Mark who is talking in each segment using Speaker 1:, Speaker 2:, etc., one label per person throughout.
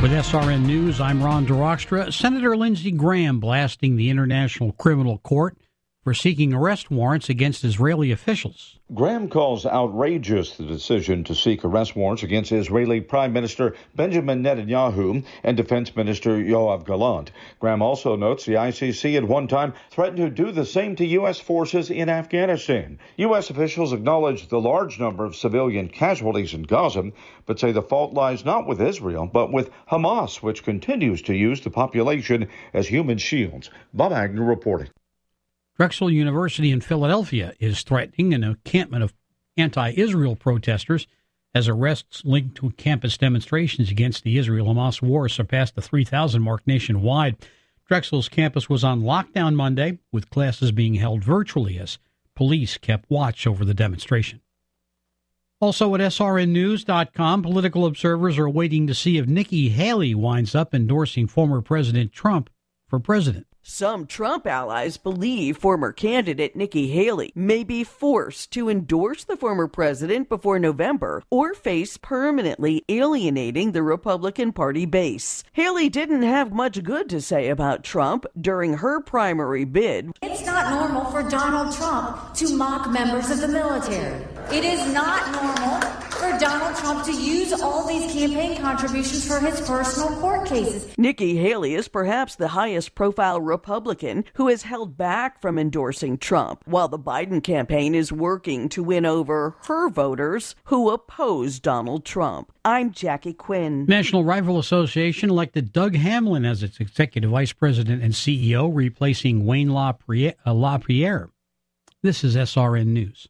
Speaker 1: With SRN News, I'm Ron DeRockstra. Senator Lindsey Graham blasting the International Criminal Court for seeking arrest warrants against Israeli officials.
Speaker 2: Graham calls outrageous the decision to seek arrest warrants against Israeli Prime Minister Benjamin Netanyahu and Defense Minister Yoav Gallant. Graham also notes the ICC at one time threatened to do the same to U.S. forces in Afghanistan. U.S. officials acknowledge the large number of civilian casualties in Gaza, but say the fault lies not with Israel, but with Hamas, which continues to use the population as human shields. Bob Agnew reporting.
Speaker 1: Drexel University in Philadelphia is threatening an encampment of anti-Israel protesters as arrests linked to campus demonstrations against the Israel-Hamas war surpassed the 3,000 mark nationwide. Drexel's campus was on lockdown Monday, with classes being held virtually as police kept watch over the demonstration. Also at srnnews.com, political observers are waiting to see if Nikki Haley winds up endorsing former President Trump for president.
Speaker 3: Some Trump allies believe former candidate Nikki Haley may be forced to endorse the former president before November or face permanently alienating the Republican Party base. Haley didn't have much good to say about Trump during her primary bid.
Speaker 4: It's not normal for Donald Trump to mock members of the military. It is not normal for Donald Trump to use all these campaign contributions for his personal court cases.
Speaker 3: Nikki Haley is perhaps the highest profile Republican who has held back from endorsing Trump, while the Biden campaign is working to win over her voters who oppose Donald Trump. I'm Jackie Quinn.
Speaker 1: National Rifle Association elected Doug Hamlin as its executive vice president and CEO, replacing Wayne LaPierre. This is SRN News.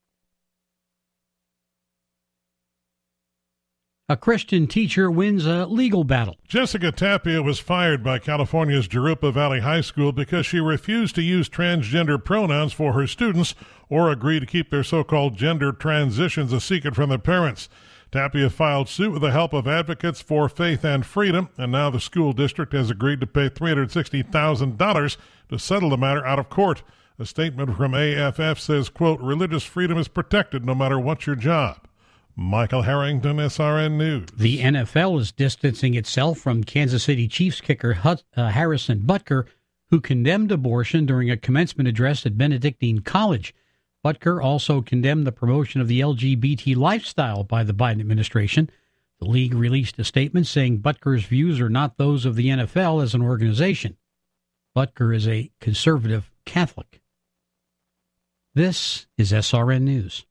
Speaker 1: A Christian teacher wins a legal battle.
Speaker 5: Jessica Tapia was fired by California's Jurupa Valley High School because she refused to use transgender pronouns for her students or agree to keep their so-called gender transitions a secret from their parents. Tapia filed suit with the help of Advocates for Faith and Freedom, and now the school district has agreed to pay $360,000 to settle the matter out of court. A statement from AFF says, quote, religious freedom is protected no matter what's your job. Michael Harrington, SRN News.
Speaker 1: The NFL is distancing itself from Kansas City Chiefs kicker Harrison Butker, who condemned abortion during a commencement address at Benedictine College. Butker also condemned the promotion of the LGBT lifestyle by the Biden administration. The league released a statement saying Butker's views are not those of the NFL as an organization. Butker is a conservative Catholic. This is SRN News.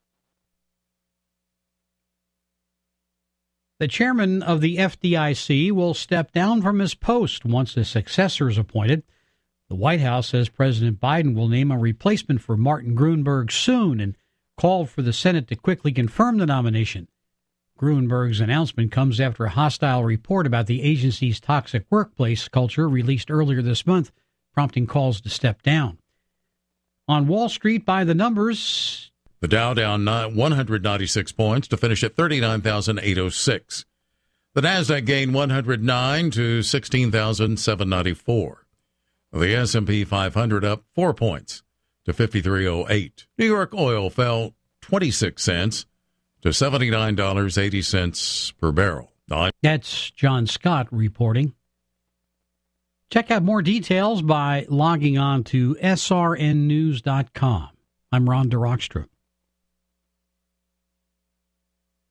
Speaker 1: The chairman of the FDIC will step down from his post once a successor is appointed. The White House says President Biden will name a replacement for Martin Gruenberg soon and called for the Senate to quickly confirm the nomination. Gruenberg's announcement comes after a hostile report about the agency's toxic workplace culture released earlier this month, prompting calls to step down. On Wall Street, by the numbers,
Speaker 6: the Dow down 196 points to finish at 39,806. The Nasdaq gained 109 to 16,794. The S&P 500 up 4 points to 5308. New York oil fell 26 cents to $79.80 per barrel.
Speaker 1: That's John Scott reporting. Check out more details by logging on to srnnews.com. I'm Ron DeRockstra.